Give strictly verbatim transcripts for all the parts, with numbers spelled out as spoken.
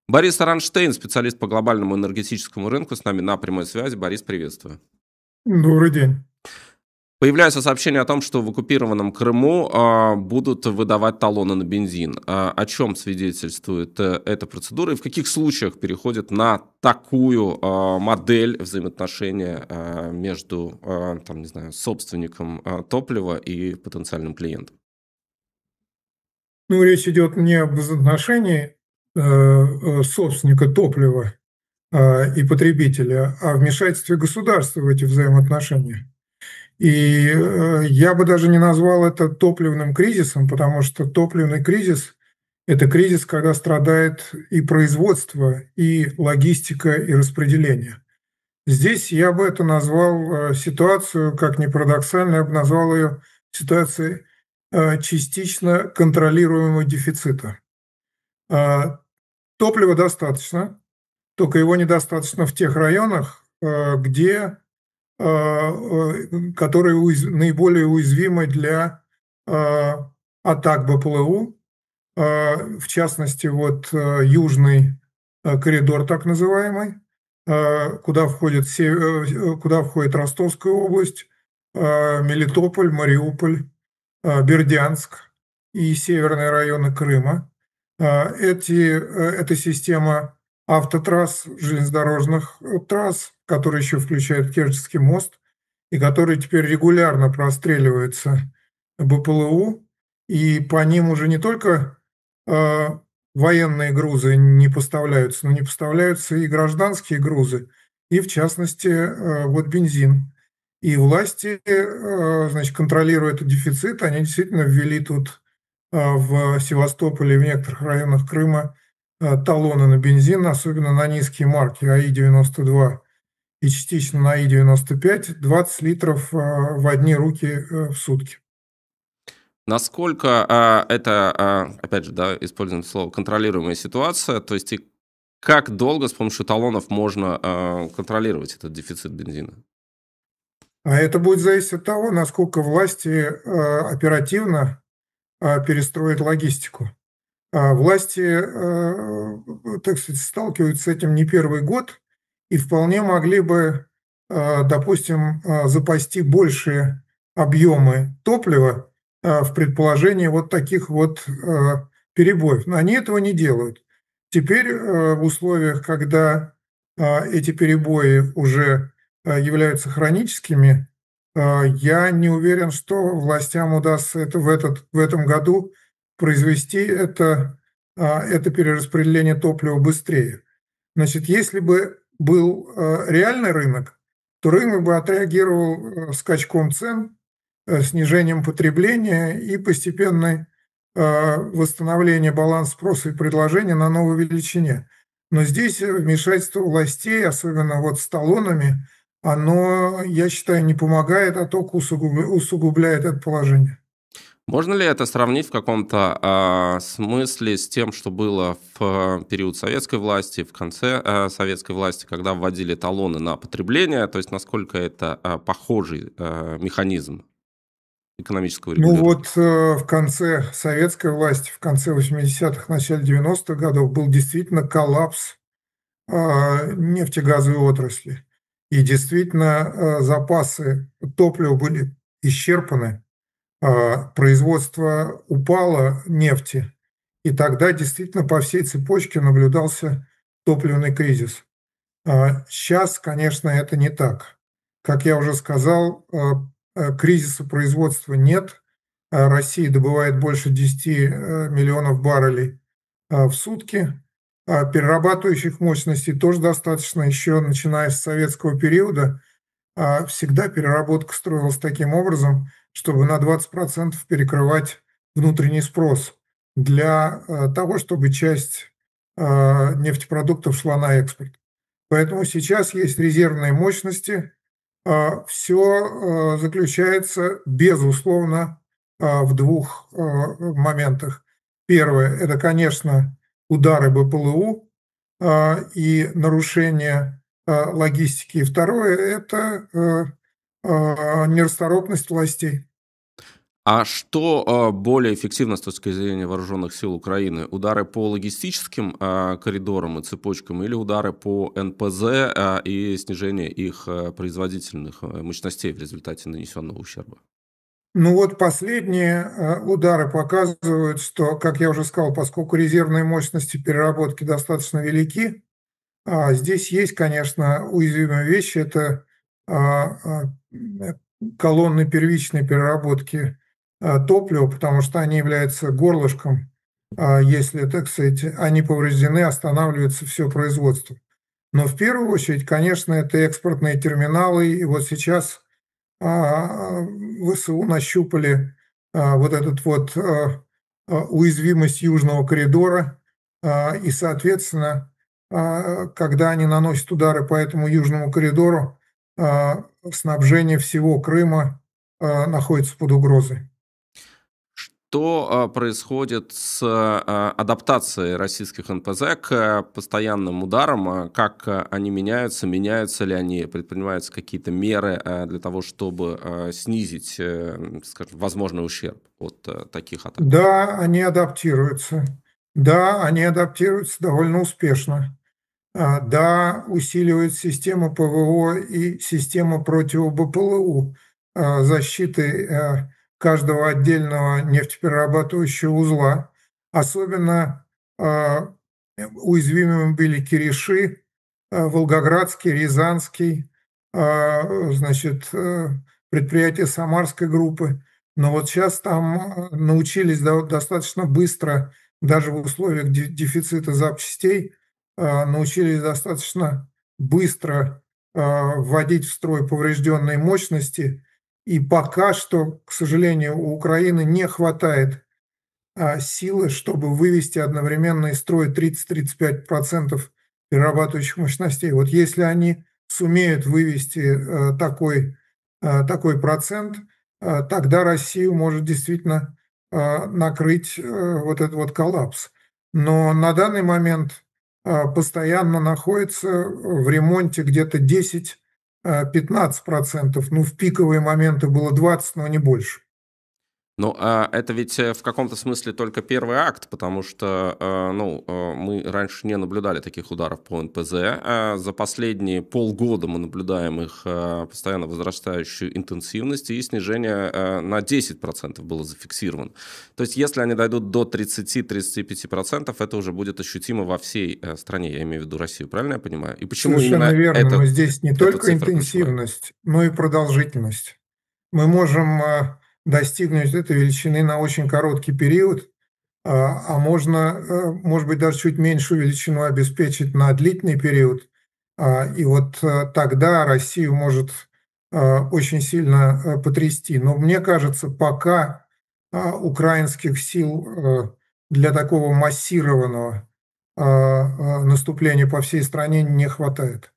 Борис Аранштейн, специалист по глобальному энергетическому рынку, с нами на прямой связи. Борис, приветствую. Добрый день. Появляются сообщения о том, что в оккупированном Крыму а, будут выдавать талоны на бензин. А, о чем свидетельствует а, эта процедура и в каких случаях переходит на такую а, модель взаимоотношения а, между а, там, не знаю, собственником а, топлива и потенциальным клиентом? Ну, речь идет не об отношении э, э, собственника топлива э, и потребителя, а вмешательстве государства в эти взаимоотношения. И э, я бы даже не назвал это топливным кризисом, потому что топливный кризис– это кризис, когда страдает и производство, и логистика, и распределение. Здесь я бы это назвал э, ситуацию, как ни парадоксально, я бы назвал ее ситуацией э, частично контролируемого дефицита. А, Топлива достаточно, только его недостаточно в тех районах, э, где, э, э, которые уяз- наиболее уязвимы для э, атак БПЛУ, э, в частности, вот э, южный э, коридор так называемый, э, куда входит, се- э, куда входит Ростовская область, э, Мелитополь, Мариуполь, э, Бердянск и северные районы Крыма. Э, Эти, э, эта система автотрасс, железнодорожных э, трасс, которые еще включают Керченский мост, и которые теперь регулярно простреливаются БПЛУ, и по ним уже не только э, военные грузы не поставляются, но не поставляются и гражданские грузы, и в частности э, вот бензин. И власти, э, значит, контролируя этот дефицит, они действительно ввели тут э, в Севастополе и в некоторых районах Крыма э, талоны на бензин, особенно на низкие марки АИ девяносто два и частично на АИ девяносто пять, двадцать литров э, в одни руки э, в сутки. Насколько а, это, а, опять же, да, используем слово контролируемая ситуация, то есть и как долго с помощью талонов можно а, контролировать этот дефицит бензина? А это будет зависеть от того, насколько власти э, оперативно э, перестроят логистику. А власти, э, так сказать, сталкиваются с этим не первый год и вполне могли бы, э, допустим, э, запасти большие объемы топлива э, в предположении вот таких вот э, перебоев. Но они этого не делают. Теперь э, в условиях, когда э, эти перебои уже э, являются хроническими, э, я не уверен, что властям удастся это в, этот, в этом году произвести это, а, это перераспределение топлива быстрее. Значит, если бы был э, реальный рынок, то рынок бы отреагировал э, скачком цен, э, снижением потребления и постепенной э, восстановление баланса спроса и предложения на новой величине. Но здесь э, вмешательство властей, особенно вот с талонами, оно, я считаю, не помогает, а только усугубля- усугубляет это положение. Можно ли это сравнить в каком-то а, смысле с тем, что было в период советской власти, в конце а, советской власти, когда вводили талоны на потребление? То есть насколько это а, похожий а, механизм экономического Ну регулирования? вот э, в конце советской власти, в конце восьмидесятых, начале девяностых годов был действительно коллапс а, нефтегазовой отрасли. И действительно э, запасы топлива были исчерпаны, а, производство упало нефти, и тогда действительно по всей цепочке наблюдался топливный кризис. А, Сейчас, конечно, это не так. Как я уже сказал, э, э, кризиса производства нет. А Россия добывает больше десяти э, миллионов баррелей а, в сутки. А Перерабатывающих мощностей тоже достаточно. Еще начиная с советского периода а, всегда переработка строилась таким образом, чтобы на двадцать процентов перекрывать внутренний спрос для э, того, чтобы часть э, нефтепродуктов шла на экспорт. Поэтому сейчас есть резервные мощности. Все заключается, безусловно, а, в двух а, моментах. Первое– это, конечно, удары БПЛУ а, и нарушение а, логистики. И второе– это а, а, нерасторопность властей. А что а, более эффективно с точки зрения вооруженных сил Украины? Удары по логистическим а, коридорам и цепочкам или удары по эн пэ зэ а, и снижение их а, производительных а, мощностей в результате нанесенного ущерба? Ну вот последние э, удары показывают, что, как я уже сказал, поскольку резервные мощности переработки достаточно велики, а, здесь есть, конечно, уязвимые вещи. Это а, а, э, колонны первичной переработки а, топлива, потому что они являются горлышком. А, Если, так сказать, они повреждены, останавливается все производство. Но в первую очередь, конечно, это экспортные терминалы. И вот сейчас а, вэ эс у нащупали а, вот этот вот а, а, уязвимость южного коридора, а, и, соответственно, а, когда они наносят удары по этому южному коридору, а, снабжение всего Крыма а, находится под угрозой. Что а, происходит с а, адаптацией российских эн пэ зэ к а, постоянным ударам? А, Как а, они меняются? Меняются ли они? Предпринимаются какие-то меры а, для того, чтобы а, снизить, э, скажем, возможный ущерб от а, таких атак? Да, они адаптируются. Да, они адаптируются довольно успешно. А, Да, усиливает систему пэ вэ о и система противо-бэ пэ эл у а, защиты а, каждого отдельного нефтеперерабатывающего узла. Особенно а, уязвимыми были Кириши, а, Волгоградский, Рязанский, а, значит, э, предприятия Самарской группы. Но вот сейчас там а, научились до- достаточно быстро, даже в условиях де- дефицита запчастей, а, научились достаточно быстро а, вводить в строй поврежденные мощности. И пока что, к сожалению, у Украины не хватает а, силы, чтобы вывести одновременно из строя тридцать-тридцать пять процентов перерабатывающих мощностей. Вот если они сумеют вывести э, такой, э, такой процент, э, тогда Россию может действительно э, накрыть э, вот этот вот коллапс. Но на данный момент э, постоянно находится в ремонте где-то десять-пятнадцать процентов. Ну, в пиковые моменты было двадцать, но не больше. Ну, а это ведь э, в каком-то смысле только первый акт, потому что, э, ну, э, мы раньше не наблюдали таких ударов по эн пэ зэ. А за последние полгода мы наблюдаем их э, постоянно возрастающую интенсивность, и снижение э, на десять процентов было зафиксировано. То есть, если они дойдут до тридцати-тридцати пяти процентов, это уже будет ощутимо во всей э, стране, я имею в виду Россию, правильно я понимаю? И почему Совершенно именно верно, эта, но здесь не эта только цифра ключевая? интенсивность, но и продолжительность. Мы можем а, достигнуть этой величины на очень короткий период, а а можно, э, может быть, даже чуть меньшую величину обеспечить на длительный период. А, И вот э, тогда Россию может э, очень сильно э, потрясти. Но мне кажется, пока а, украинских сил э, для такого массированного а, а, наступления по всей стране не хватает.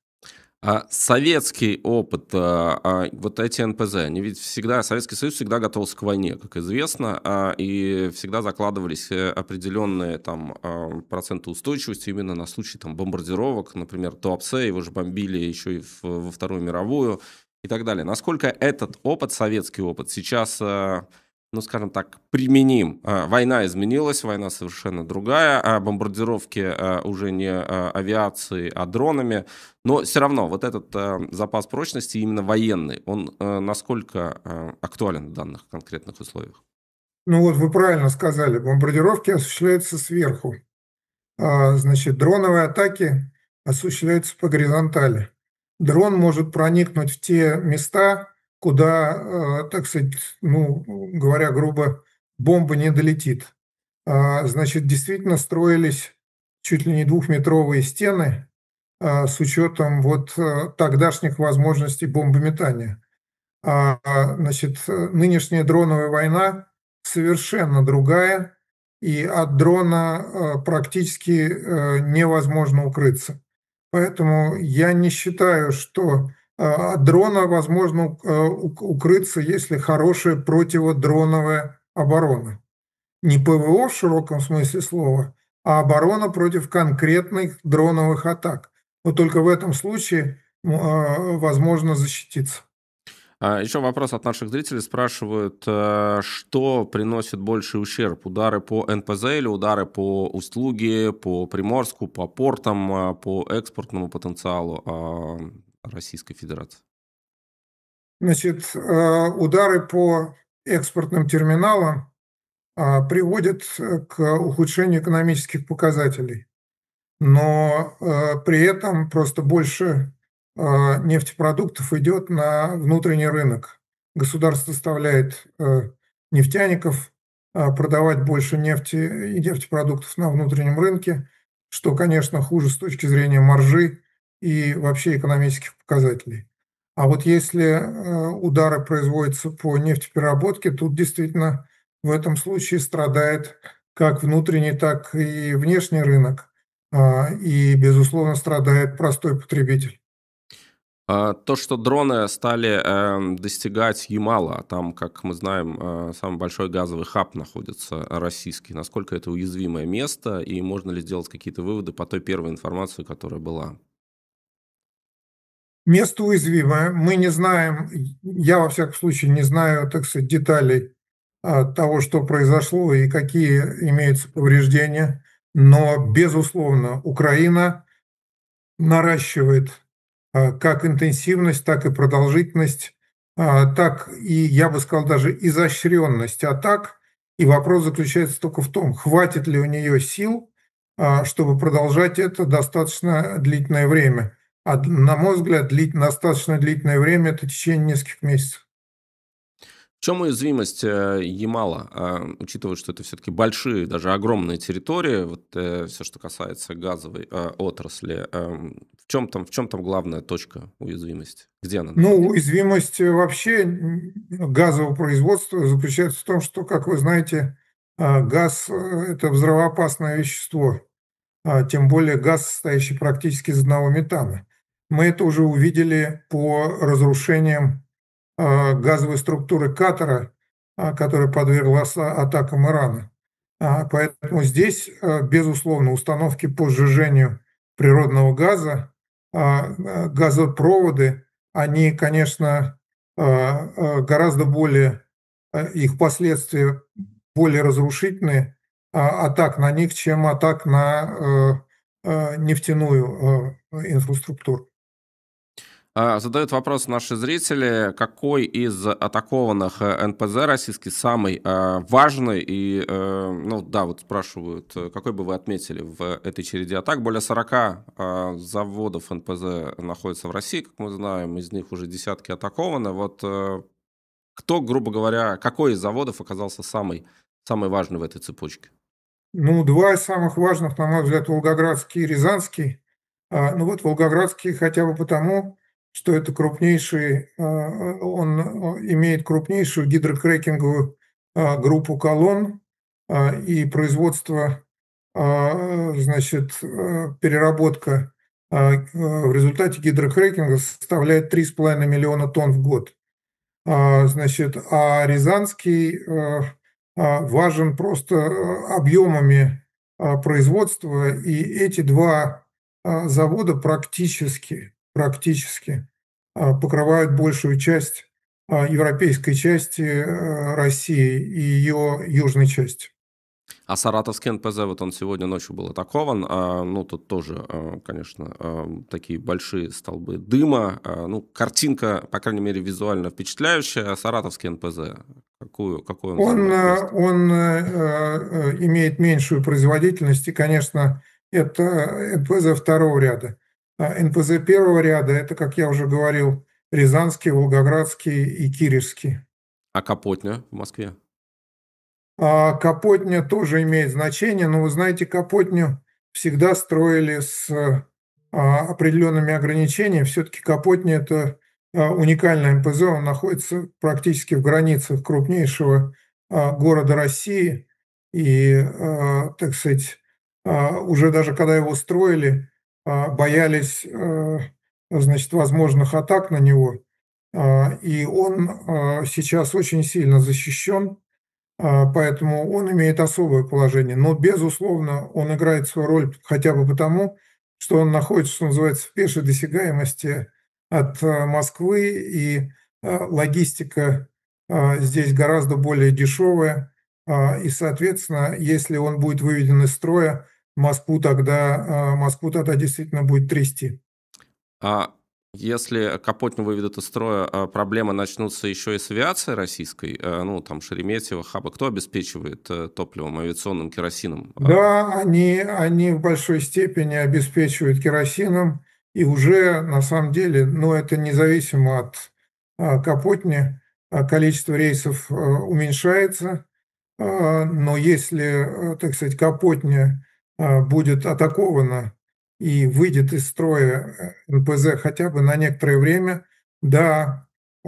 А советский опыт, а, а, вот эти эн пэ зэ, они ведь всегда, Советский Союз всегда готовился к войне, как известно, а, и всегда закладывались э, определенные там а, проценты устойчивости именно на случай там бомбардировок, например, Туапсе, его же бомбили еще и в- во Вторую мировую и так далее. Насколько этот опыт, советский опыт, сейчас, а, ну, скажем так, применим? А, Война изменилась, война совершенно другая, а бомбардировки а, уже не а, авиацией, а дронами. Но все равно вот этот э, запас прочности, именно военный, он э, насколько э, актуален в данных конкретных условиях? Ну вот вы правильно сказали, бомбардировки осуществляются сверху. А, Значит, дроновые атаки осуществляются по горизонтали. Дрон может проникнуть в те места, куда, э, так сказать, ну, говоря грубо, бомба не долетит. А, Значит, действительно строились чуть ли не двухметровые стены а, с учетом вот э, тогдашних возможностей бомбометания. А, а, значит, э, нынешняя дроновая война совершенно другая, и от дрона э, практически э, невозможно укрыться. Поэтому я не считаю, что э, от дрона возможно э, ук- укрыться, если хорошая противодроновая оборона. Не пэ вэ о в широком смысле слова, а оборона против конкретных дроновых атак. Вот только в этом случае м, э, возможно защититься. А, Еще вопрос от наших зрителей. Спрашивают, э, что приносит больший ущерб? Удары по эн пэ зэ или удары по Усть-Луге, по Приморску, по портам, а, по экспортному потенциалу а, Российской Федерации? Значит, э, удары по экспортным терминалам а, приводят э, к ухудшению экономических показателей. Но э, при этом просто больше э, нефтепродуктов идет на внутренний рынок. Государство заставляет э, нефтяников э, продавать больше нефти и нефтепродуктов на внутреннем рынке, что, конечно, хуже с точки зрения маржи и вообще экономических показателей. А вот если э, удары производятся по нефтепереработке, тут действительно в этом случае страдает как внутренний, так и внешний рынок. А, и, безусловно, страдает простой потребитель. А, То, что дроны стали эм, достигать Ямала, там, как мы знаем, э, самый большой газовый хаб находится российский, насколько это уязвимое место, и можно ли сделать какие-то выводы по той первой информации, которая была? Место уязвимое. Мы не знаем, я, во всяком случае, не знаю, так сказать, деталей а, того, что произошло и какие имеются повреждения. Но, безусловно, Украина наращивает а, как интенсивность, так и продолжительность, а, так и, я бы сказал, даже изощренность атак. И вопрос заключается только в том, хватит ли у нее сил, а, чтобы продолжать это достаточно длительное время. А д- на мой взгляд, длить, достаточно длительное время – это в течение нескольких месяцев. В чем уязвимость э, Ямала, а, учитывая, что это все-таки большие, даже огромные территории, вот все, что касается газовой э, отрасли, эм, в чем там, в чем там главная точка уязвимости? Где она Ну, находится? уязвимость э, вообще м, газового производства заключается в том, что, как вы знаете, а, газ – э, это взрывоопасное вещество. А, тем более газ, состоящий практически из одного метана. Мы это уже увидели по разрушениям а, газовой структуры Катара, а, которая подверглась а- атакам Ирана. А, Поэтому здесь, а, безусловно, установки по сжижению природного газа, а, а, газопроводы, они, конечно, а, а, гораздо более, а, их последствия более разрушительные, а, атак на них, чем атак на э, э, нефтяную э, инфраструктуру. А, Задают вопрос наши зрители, какой из атакованных э, эн пэ зэ российский самый э, важный и, э, ну да, вот спрашивают, э, какой бы вы отметили в этой череде атак? Более сорока э, заводов эн пэ зэ находится в России, как мы знаем, из них уже десятки атакованы. Вот э, кто, грубо говоря, какой из заводов оказался самый, самый важный в этой цепочке? Ну, два из самых важных, на мой взгляд, Волгоградский и Рязанский. А, Ну вот Волгоградский хотя бы потому, что это крупнейший, а, он а, имеет крупнейшую гидрокрекинговую а, группу колонн, а, и производство, а, значит, а, переработка а, в результате гидрокрекинга составляет три с половиной миллиона тонн в год. А, Значит, а Рязанский э, а, важен просто э, объемами а, производства, и эти два а, завода практически, практически а, покрывают большую часть а, европейской части э, России и ее южной части. А саратовский эн пэ зэ, вот он сегодня ночью был атакован, а, ну, тут тоже, а, конечно, а, такие большие столбы дыма, а, ну, картинка, по крайней мере, визуально впечатляющая. А саратовский эн пэ зэ, какую, какое он Он, занимает э, место? он э, э, имеет меньшую производительность, и, конечно, это эн пэ зэ второго ряда. А эн пэ зэ первого ряда – это, как я уже говорил, Рязанский, Волгоградский и Кировский. А Капотня в Москве? А Капотня тоже имеет значение, но вы знаете, Капотню всегда строили с а, определенными ограничениями. Все-таки Капотня – это а, уникальный эн пэ зэ, он находится практически в границах крупнейшего а, города России. И, а, так сказать, а, уже даже когда его строили, а, боялись, а, значит, возможных атак на него. А, И он а, сейчас очень сильно защищен. А, Поэтому он имеет особое положение. Но, безусловно, он играет свою роль хотя бы потому, что он находится, что называется, в пешей досягаемости от а, Москвы. И логистика здесь гораздо более дешевая, и, соответственно, если он будет выведен из строя, Москву тогда, Москву тогда действительно будет трясти. А если Капотню выведут из строя, а проблемы начнутся еще и с авиацией российской? Э, Ну, там, Шереметьево, Хаба. Кто обеспечивает э, топливом, авиационным керосином? А, Да, они, они в большой степени обеспечивают керосином, и уже на самом деле, ну, это независимо от а, Капотни, а, количество рейсов а, уменьшается, а, но если, а, так сказать, Капотня а, будет атакована и выйдет из строя э, эн пэ зэ хотя бы на некоторое время, да,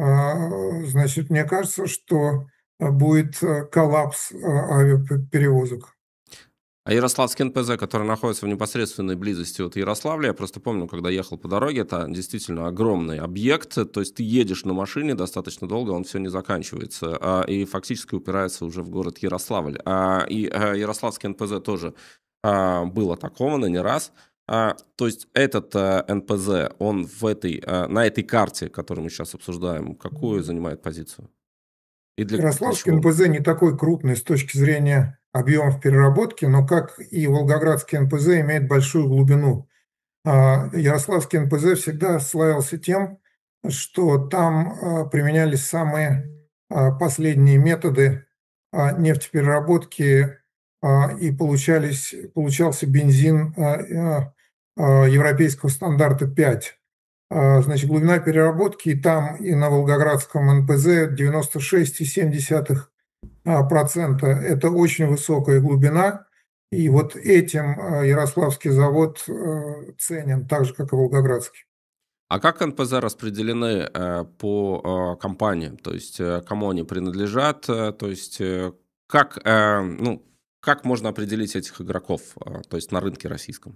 а, значит, мне кажется, что а, будет а, коллапс а, авиаперевозок. А Ярославский эн пэ зэ, который находится в непосредственной близости от Ярославля, я просто помню, когда ехал по дороге, это действительно огромный объект, то есть ты едешь на машине достаточно долго, он все не заканчивается, а, и фактически упирается уже в город Ярославль. А, и а, Ярославский эн пэ зэ тоже а, был атакован и не раз. А, то есть этот а, эн пэ зэ, он в этой, а, на этой карте, которую мы сейчас обсуждаем, какую занимает позицию? И для, для Ярославский чего? эн пэ зэ не такой крупный с точки зрения объемов переработки, но как и Волгоградский эн пэ зэ имеет большую глубину. А, Ярославский эн пэ зэ всегда славился тем, что там а, применялись самые а, последние методы а, нефтепереработки, а, и получались, получался бензин а, а, а, европейского стандарта пять. А, Значит, глубина переработки и там, и на Волгоградском эн пэ зэ девяносто шесть целых семь десятых процента. Это очень высокая глубина. И вот этим а, Ярославский завод э, ценен, так же, как и Волгоградский. А как эн пэ зэ распределены э, по э, компаниям? То есть э, кому они принадлежат? э, То есть э, как, э, ну, как можно определить этих игроков, э, то есть на рынке российском?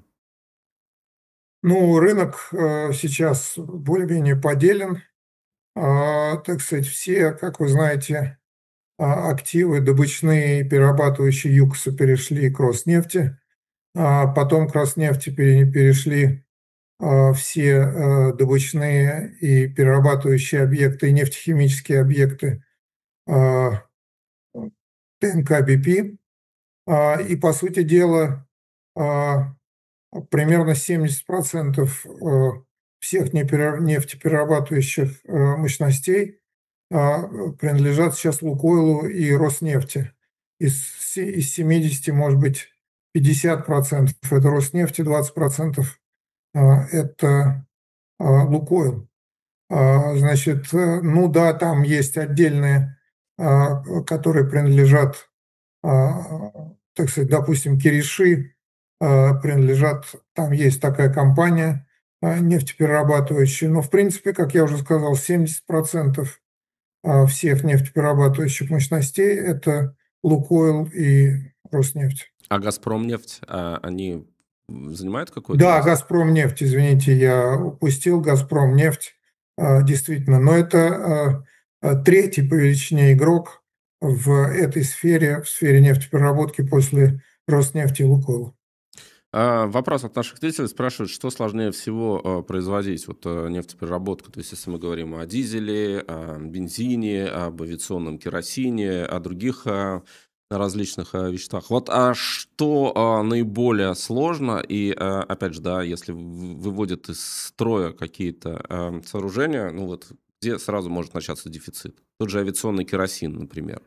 Ну, рынок э, сейчас более-менее поделен. А, Так сказать, все, как вы знаете, а, активы добычные, перерабатывающие ЮКОСа перешли к Роснефти. А Потом к Роснефти пере- перешли а, все э, добычные и перерабатывающие объекты, и нефтехимические объекты а, тэ эн ка би пи. А, И, по сути дела, а, примерно семьдесят процентов э, всех непере- нефтеперерабатывающих э, мощностей а, принадлежат сейчас Лукойлу и Роснефти. Из, се- из семидесяти, может быть, пятьдесят процентов это Роснефть, и двадцать процентов а, это а, Лукойл. А, Значит, э, ну да, там есть отдельные, а, которые принадлежат, а, так сказать, допустим, Кириши, а, принадлежат, там есть такая компания а, нефтеперерабатывающая, но в принципе, как я уже сказал, семьдесят процентов а, всех нефтеперерабатывающих мощностей это Лукойл и Роснефть. А «Газпромнефть», а, они занимают какое-то Да, место? «Газпромнефть», извините, я упустил «Газпромнефть», а, действительно, но это а, а, третий по величине игрок в этой сфере, в сфере нефтепереработки после Роснефти и Лукойла. А, Вопрос от наших зрителей спрашивают, что сложнее всего э, производить, вот э, нефтепереработку, то есть если мы говорим о дизеле, о бензине, об авиационном керосине, о других э, различных э, веществах. Вот а что э, наиболее сложно и, э, опять же, да, если в- выводят из строя какие-то э, сооружения, ну вот где сразу может начаться дефицит? Тот же авиационный керосин, например.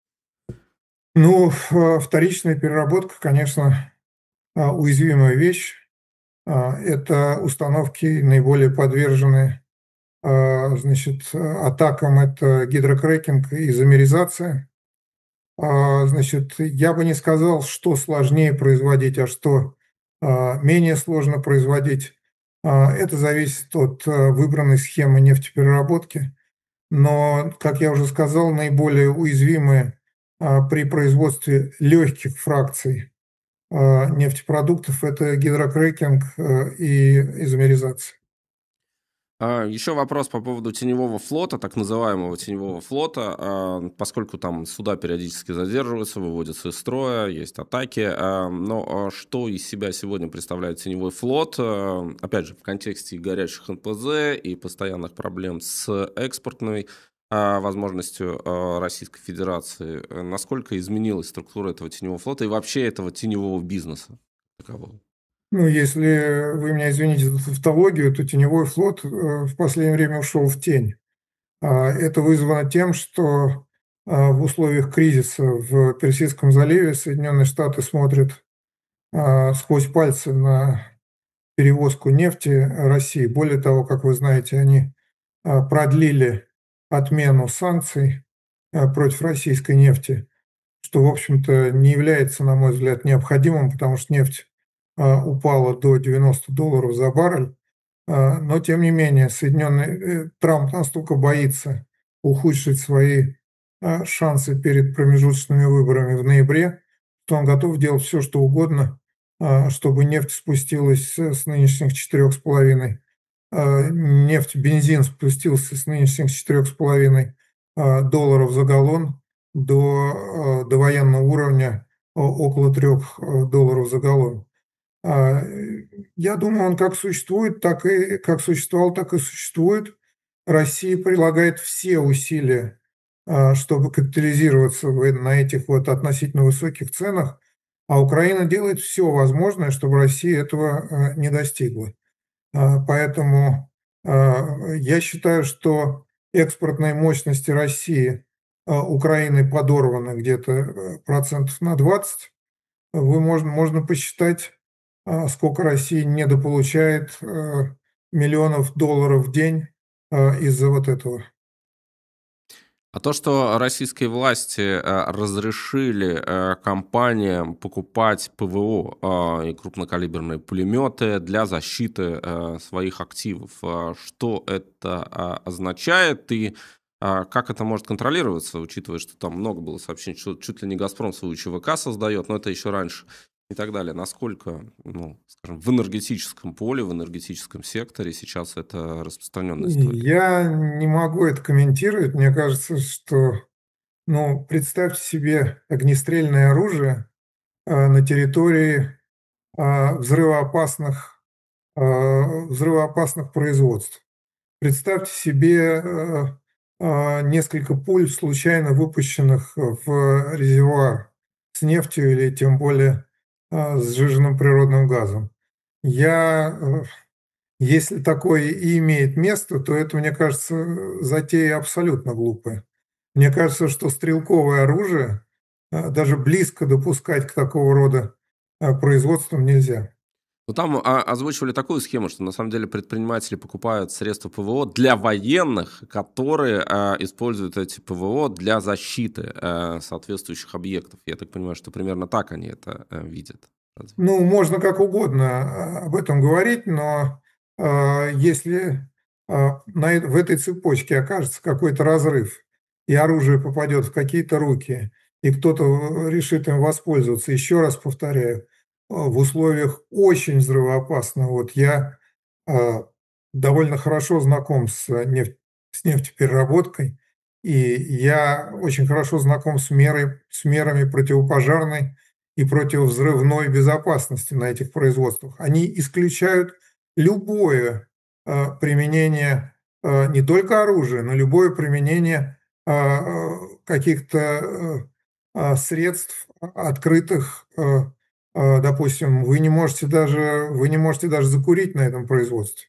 Ну, ф- вторичная переработка, конечно, а, уязвимая вещь. А, Это установки наиболее подвержены, а, значит, атакам, это гидрокрекинг и изомеризация. А, Значит, я бы не сказал, что сложнее производить, а что а, менее сложно производить. А, Это зависит от а, выбранной схемы нефтепереработки. Но, как я уже сказал, наиболее уязвимые а, при производстве легких фракций а, нефтепродуктов – это гидрокрекинг а, и изомеризация. А, Еще вопрос по поводу теневого флота, так называемого теневого флота, а, поскольку там суда периодически задерживаются, выводятся из строя, есть атаки. а, Но а, что из себя сегодня представляет теневой флот? А, Опять же, в контексте и горячих эн пэ зэ, и постоянных проблем с экспортной а, возможностью а, Российской Федерации, э, насколько изменилась структура этого теневого флота и вообще этого теневого бизнеса такового? Ну, если вы меня извините за тавтологию, то теневой флот э, в последнее время ушел в тень. А, Это вызвано тем, что а, в условиях кризиса в Персидском заливе Соединенные Штаты смотрят а, сквозь пальцы на перевозку нефти России. Более того, как вы знаете, они а, продлили отмену санкций а, против российской нефти, что, в общем-то, не является, на мой взгляд, необходимым, потому что нефть а, упала до девяноста долларов за баррель. А, Но, тем не менее, Соединенные, э, Трамп настолько боится ухудшить свои а, шансы перед промежуточными выборами в ноябре, что он готов делать все, что угодно, а, чтобы нефть спустилась с с нынешних четырех с половиной, а, нефть, бензин спустился с нынешних четырех с половиной а, долларов за галлон до а, довоенного уровня о- около трех долларов за галлон. А, я думаю, он как существует, так и как существовал, так и существует. Россия прилагает все усилия, а, чтобы капитализироваться в на этих вот относительно высоких ценах, а Украина делает все возможное, чтобы Россия этого, а, не достигла. А, поэтому, а, я считаю, что экспортные мощности России, а, Украины подорваны где-то, э, процентов на двадцать. Вы можно можно посчитать, а, сколько Россия недополучает, э, миллионов долларов в день, а, из-за вот этого. А то, что российские власти э, разрешили э, компаниям покупать ПВО а, и крупнокалиберные пулеметы для защиты э, своих активов, а, что это а, означает и а, как это может контролироваться, учитывая, что там много было сообщений, что чуть ли не «Газпром» свою ЧВК создает, но это еще раньше и так далее. Насколько, ну, скажем, в энергетическом поле, в энергетическом секторе сейчас это распространенная история? Я не могу это комментировать. Мне кажется, что, ну, представьте себе огнестрельное оружие, а, на территории, а, взрывоопасных, а, взрывоопасных производств. Представьте себе, э, а, несколько пуль, случайно выпущенных в резервуар с нефтью или тем более, а, с сжиженным природным газом. Я, э, Если такое и имеет место, то это, мне кажется, затея абсолютно глупая. Мне кажется, что стрелковое оружие, а, даже близко допускать к такого рода, а, производствам нельзя. Ну, там а, озвучивали такую схему, что на самом деле предприниматели покупают средства ПВО для военных, которые а, используют эти ПВО для защиты а, соответствующих объектов. Я так понимаю, что примерно так они это а, видят. Разве? Ну, можно как угодно а, об этом говорить, но а, если а, на э- в этой цепочке окажется какой-то разрыв, и оружие попадет в какие-то руки, и кто-то э, решит им воспользоваться, еще раз повторяю, а, в условиях очень взрывоопасного, вот я а, довольно хорошо знаком с, э, нефть, с нефтепереработкой, и я очень хорошо знаком с, мерой, с мерами противопожарной и противовзрывной безопасности на этих производствах. Они исключают любое а, применение а, не только оружия, но любое применение а, а, каких-то а, а, средств открытых. а, а, Допустим, вы не можете даже, вы не можете даже закурить на этом производстве.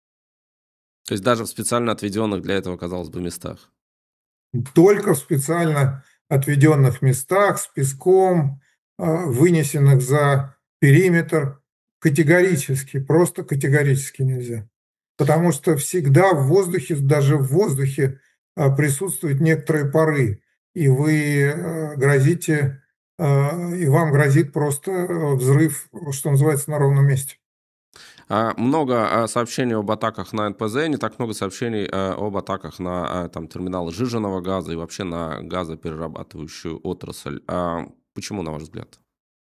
То есть даже в специально отведенных для этого, казалось бы, местах. Только в специально отведенных местах с песком, а, вынесенных за периметр, категорически, просто категорически нельзя. Потому что всегда в воздухе, даже в воздухе, а, присутствуют некоторые пары, и вы э, грозите, а, и вам грозит просто э, взрыв, что называется, на ровном месте. А, много а, сообщений об атаках на эн пэ зэ, не так много сообщений а, об атаках на а, там, терминалы сжиженного газа и вообще на газоперерабатывающую отрасль. А почему, на ваш взгляд?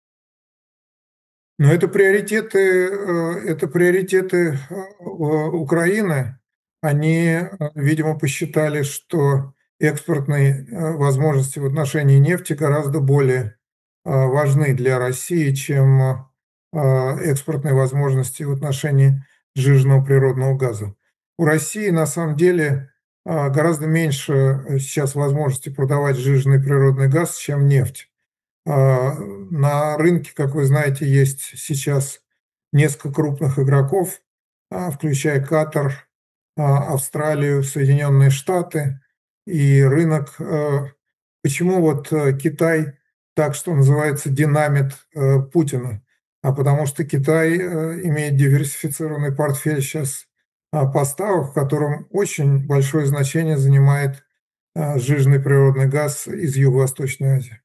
Но это приоритеты, э, это приоритеты э, Украины. Они, э, видимо, посчитали, что экспортные э, возможности в отношении нефти гораздо более э, важны для России, чем э, экспортные возможности в отношении сжиженного природного газа. У России на самом деле а, гораздо меньше э, сейчас возможности продавать сжиженный природный газ, чем нефть. А, На рынке, как вы знаете, есть сейчас несколько крупных игроков, а, включая Катар, а, Австралию, Соединенные Штаты и рынок. э, Почему вот э, Китай так, что называется, динамит э, Путина? А потому что Китай э, имеет диверсифицированный портфель сейчас поставок, в котором очень большое значение занимает а, сжиженный природный газ из Юго-Восточной Азии.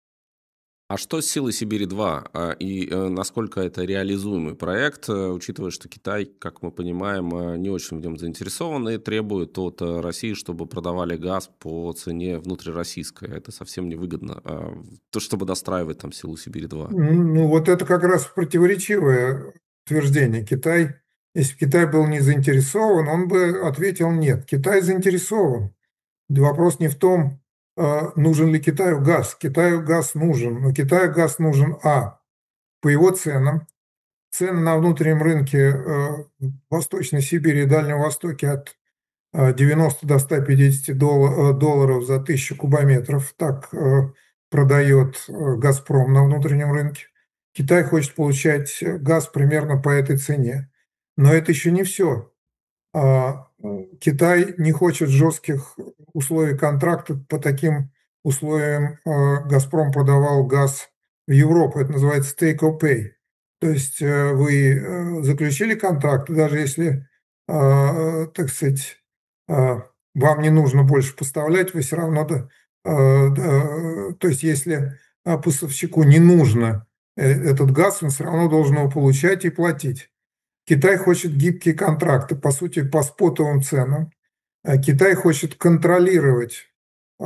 А что с «Силой Сибири-два» а, и э, насколько это реализуемый проект, э, учитывая, что Китай, как мы понимаем, э, не очень в нем заинтересован и требует от э, России, чтобы продавали газ по цене внутрироссийской. Это совсем невыгодно. А, то, чтобы достраивать там «Силу Сибири-два». Ну, вот это как раз противоречивое утверждение. Китай, если бы Китай был не заинтересован, он бы ответил нет. Китай заинтересован. Вопрос не в том, э, нужен ли Китаю газ. Китаю газ нужен, но Китаю газ нужен, а, по его ценам. Цены на внутреннем рынке э, в Восточной Сибири и Дальнем Востоке от э, девяноста до ста пятидесяти долла- э, долларов за тысячу кубометров. Так э, продает э, «Газпром» на внутреннем рынке. Китай хочет получать э, газ примерно по этой цене. Но это еще не все. А, э, Китай не хочет жестких условий контракта. По таким условиям э, «Газпром» продавал газ в Европу. Это называется take or pay. То есть э, вы э, заключили контракт, даже если, э, так сказать, э, вам не нужно больше поставлять, вы все равно, да, э, да, то есть если э, поставщику не нужно э, этот газ, он все равно должен его получать и платить. Китай хочет гибкие контракты, по сути, по спотовым ценам. Э, Китай хочет контролировать э,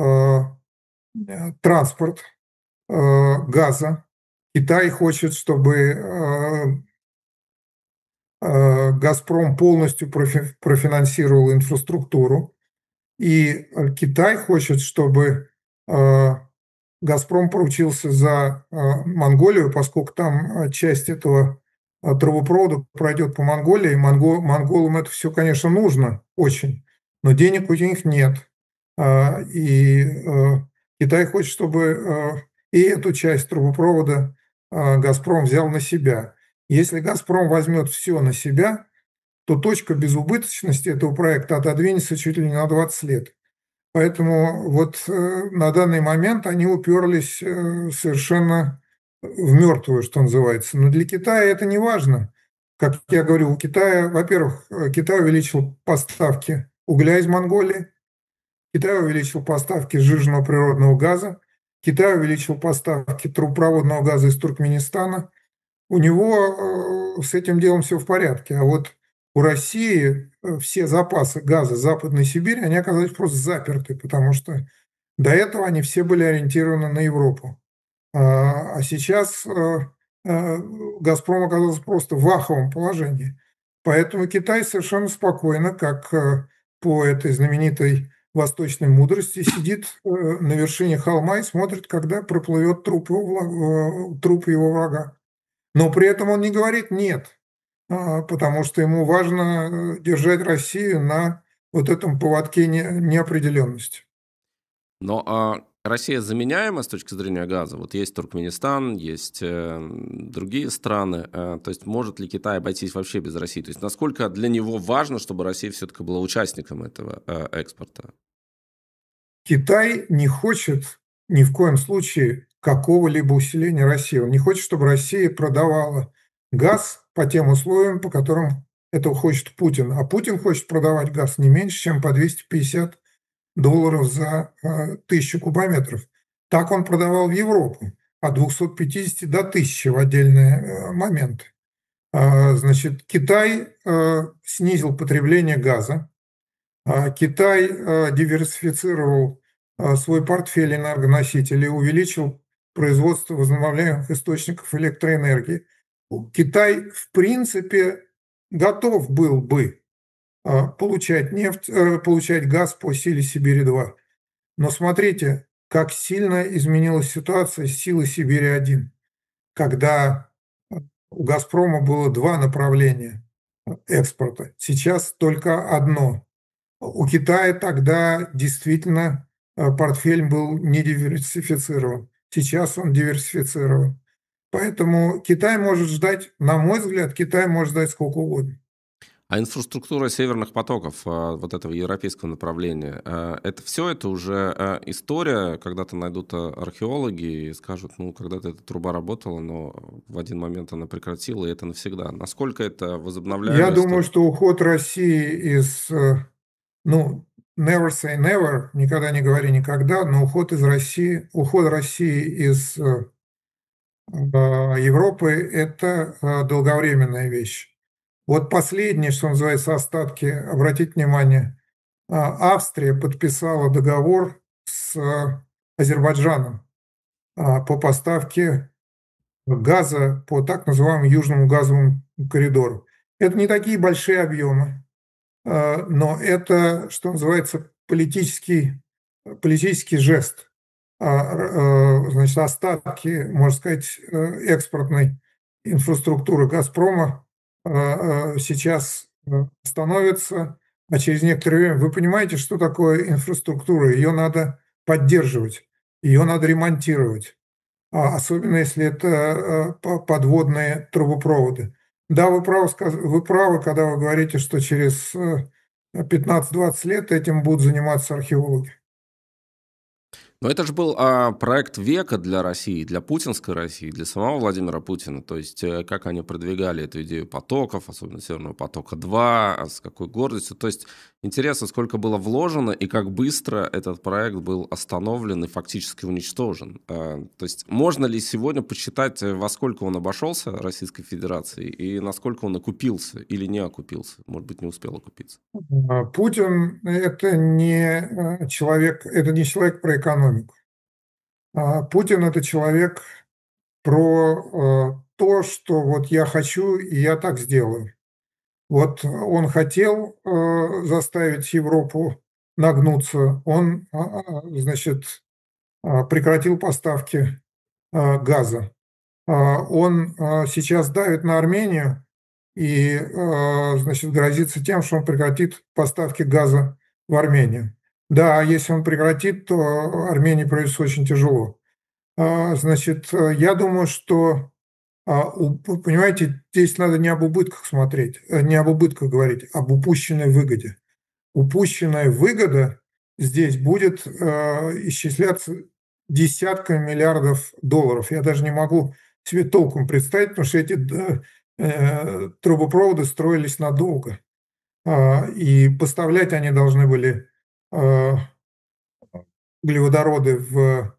э, транспорт э, газа. Китай хочет, чтобы э, э, «Газпром» полностью профи- профинансировал инфраструктуру. И э, Китай хочет, чтобы э, «Газпром» поручился за э, Монголию, поскольку там э, часть этого э, трубопровода пройдет по Монголии. Монго- монголам это все, конечно, нужно очень, но денег у них нет. А, И э, Китай хочет, чтобы э, и эту часть трубопровода э, «Газпром» взял на себя. Если «Газпром» возьмет все на себя, то точка безубыточности этого проекта отодвинется чуть ли не на двадцать лет. Поэтому вот э, на данный момент они уперлись э, совершенно в мертвую, что называется. Но для Китая это не важно. Как я говорю, у Китая, во-первых, э, Китай увеличил поставки угля из Монголии, Китай увеличил поставки сжиженного природного газа, Китай увеличил поставки трубопроводного газа из Туркменистана. У него э, с этим делом все в порядке. А вот у России э, все запасы газа Западной Сибири, они оказались просто заперты, потому что до этого они все были ориентированы на Европу. А а сейчас э, э, «Газпром» оказался просто в аховом положении. Поэтому Китай совершенно спокойно, как э, по этой знаменитой восточной мудрости, сидит э, на вершине холма и смотрит, когда проплывет труп его, вла- э, труп его врага. Но при этом он не говорит «нет», а, потому что ему важно э, держать Россию на вот этом поводке не- неопределенности. Но а Россия заменяема с точки зрения газа? Вот есть Туркменистан, есть э, другие страны. Э, то есть может ли Китай обойтись вообще без России? То есть насколько для него важно, чтобы Россия все-таки была участником этого э, экспорта? Китай не хочет ни в коем случае какого-либо усиления России. Он не хочет, чтобы Россия продавала газ по тем условиям, по которым этого хочет Путин. А Путин хочет продавать газ не меньше, чем по двести пятьдесят долларов за э, тысячу кубометров. Так он продавал в Европу от двухсот пятидесяти до тысячи в отдельные э, моменты. А, Значит, Китай э, снизил потребление газа. А, Китай э, диверсифицировал э, свой портфель энергоносителей, увеличил производство возобновляемых источников электроэнергии. Китай, в принципе, готов был бы э, получать нефть, э, получать газ по силе Сибири-два. Но смотрите, как сильно изменилась ситуация с силой Сибири-один, когда у «Газпрома» было два направления экспорта, сейчас только одно. У Китая тогда действительно э, портфель был не диверсифицирован. Сейчас он диверсифицирован. Поэтому Китай может ждать, на мой взгляд, Китай может ждать сколько угодно. А инфраструктура северных потоков, а, вот этого европейского направления, а, это все, это уже а, история, когда-то найдут а, археологи и скажут, ну, когда-то эта труба работала, но в один момент она прекратила, и это навсегда. Насколько это Я возобновляемая думаю, история? что уход России из, э, ну, never say never, никогда не говори никогда, но уход из России, уход России из э, э, Европы – это э, долговременная вещь. Вот последнее, что называется, остатки, обратите внимание, а, Австрия подписала договор с э, Азербайджаном а, по поставке газа по так называемому Южному газовому коридору. Это не такие большие объемы, а, но это, что называется, политический, политический жест. А, э, Значит, остатки, можно сказать, э, экспортной инфраструктуры «Газпрома» э, э, сейчас э, становятся, а через некоторое время... Вы понимаете, что такое инфраструктура? Ее надо поддерживать, ее надо ремонтировать, а особенно если это э, по- подводные трубопроводы. Да, вы правы, сказ- вы правы, когда вы говорите, что через э, пятнадцать-двадцать лет этим будут заниматься археологи. Но это же был а, проект века для России, для путинской России, для самого Владимира Путина. То есть, э, как они продвигали эту идею потоков, особенно Северного потока-два, а с какой гордостью. То есть, интересно, сколько было вложено и как быстро этот проект был остановлен и фактически уничтожен. А, то есть, можно ли сегодня посчитать, э, во сколько он обошелся Российской Федерации и насколько он окупился или не окупился? Может быть, не успел окупиться. А, Путин – это не э, человек, это не человек про экономику. А Путин – это человек про э, то, что вот я хочу, и я так сделаю. Вот он хотел э, заставить Европу нагнуться, он, а, а, значит, а, прекратил поставки а, газа. А, Он а, сейчас давит на Армению и, а, значит, грозится тем, что он прекратит поставки газа в Армению. Да, если он прекратит, то Армении придется очень тяжело. А, Значит, э, я думаю, что, а, у- понимаете, здесь надо не об убытках смотреть, э, не об убытках говорить, а об упущенной выгоде. Упущенная выгода здесь будет э, исчисляться десятками миллиардов долларов. Я даже не могу себе толком представить, потому что эти да, э, трубопроводы строились надолго. А, и поставлять они должны были э, углеводороды в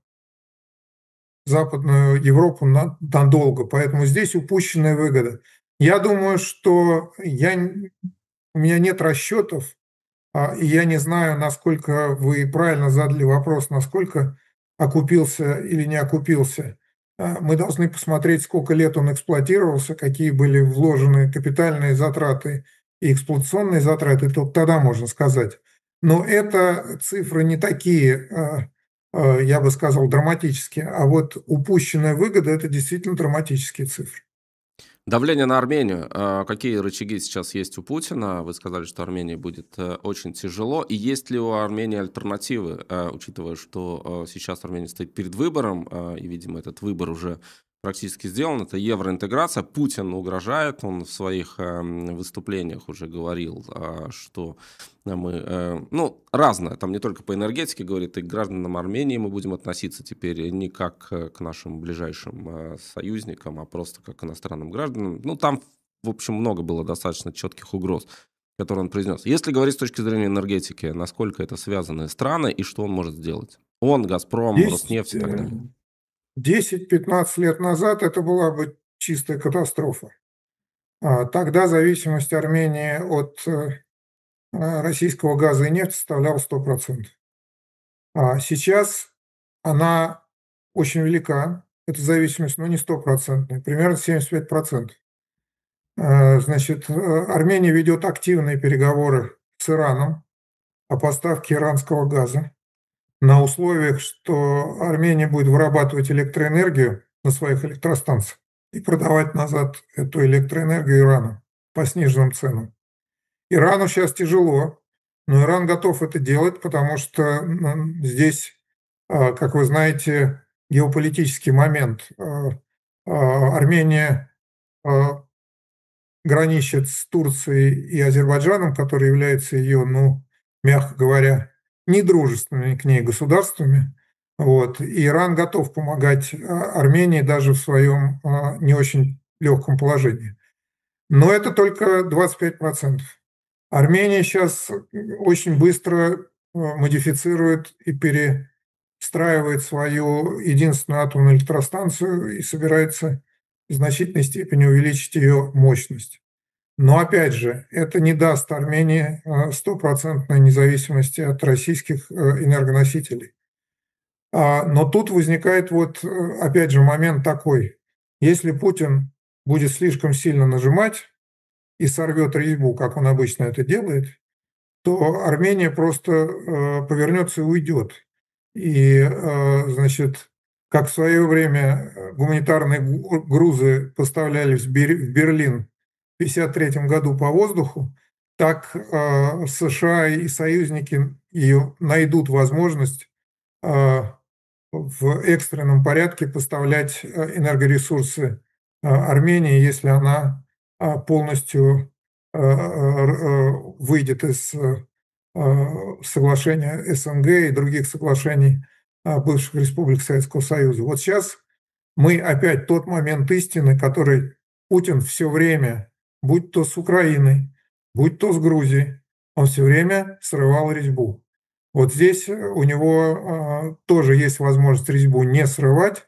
Западную Европу на- надолго. Поэтому здесь упущенная выгода. Я думаю, что я, н- у меня нет расчетов. А, и я не знаю, насколько вы правильно задали вопрос, насколько окупился или не окупился. А, Мы должны посмотреть, сколько лет он эксплуатировался, какие были вложены капитальные затраты и эксплуатационные затраты, только тогда можно сказать. Но это цифры не такие, а, а, я бы сказал, драматические. А вот упущенная выгода – это действительно драматические цифры. Давление на Армению. А, Какие рычаги сейчас есть у Путина? Вы сказали, что Армении будет э, очень тяжело. И есть ли у Армении альтернативы, э, учитывая, что э, сейчас Армения стоит перед выбором, э, и, видимо, этот выбор уже практически сделан, это евроинтеграция. Путин угрожает, он в своих э, выступлениях уже говорил, э, что мы, э, ну, разное, там не только по энергетике говорит, и к гражданам Армении мы будем относиться теперь не как э, к нашим ближайшим э, союзникам, а просто как к иностранным гражданам. Ну, там, в общем, много было достаточно четких угроз, которые он произнес. Если говорить с точки зрения энергетики, насколько это связанные страны и что он может сделать? Он, Газпром, Роснефть и так далее. десять-пятнадцать лет назад это была бы чистая катастрофа. А, Тогда зависимость Армении от э, э, российского газа и нефти составляла сто процентов. А сейчас она очень велика, эта зависимость, но не стопроцентная, примерно семьдесят пять процентов. Э, Значит, э, Армения ведет активные переговоры с Ираном о поставке иранского газа на условиях, что Армения будет вырабатывать электроэнергию на своих электростанциях и продавать назад эту электроэнергию Ирану по сниженным ценам. Ирану сейчас тяжело, Но Иран готов это делать, потому что м, здесь, а, как вы знаете, геополитический момент. А, а, Армения а, граничит с Турцией и Азербайджаном, который является ее, ну, мягко говоря, недружественными к ней государствами. Вот. И Иран готов помогать а, Армении даже в своем а, не очень легком положении. Но это только двадцать пять процентов. Армения сейчас очень быстро а, модифицирует и перестраивает свою единственную атомную электростанцию и собирается в значительной степени увеличить ее мощность. Но опять же, это не даст Армении а, стопроцентной независимости от российских э, энергоносителей. А, Но тут возникает вот э, опять же момент такой. Если Путин будет слишком сильно нажимать и сорвет резьбу, как он обычно это делает, то Армения просто э, повернется и уйдет. И, э, значит, как в свое время э, гуманитарные гу- грузы поставлялись в Бер- в Берлин в тысяча девятьсот пятьдесят третьем году по воздуху, так э, США и союзники ее найдут возможность э, в экстренном порядке поставлять э, энергоресурсы э, Армении, если она э, полностью э, э, выйдет из э, соглашения СНГ и других соглашений э, бывших республик Советского Союза. Вот сейчас мы опять тот момент истины, который Путин все время, будь то с Украиной, будь то с Грузией, он все время срывал резьбу. Вот здесь у него э, тоже есть возможность резьбу не срывать,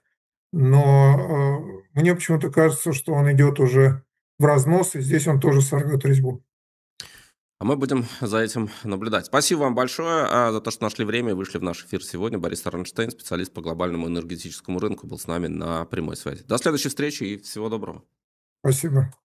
но э, мне почему-то кажется, что он идет уже в разнос, и здесь он тоже сорвет резьбу. А мы будем за этим наблюдать. Спасибо вам большое а, за то, что нашли время и вышли в наш эфир сегодня. Борис Арнштейн, специалист по глобальному энергетическому рынку, был с нами на прямой связи. До следующей встречи и всего доброго. Спасибо.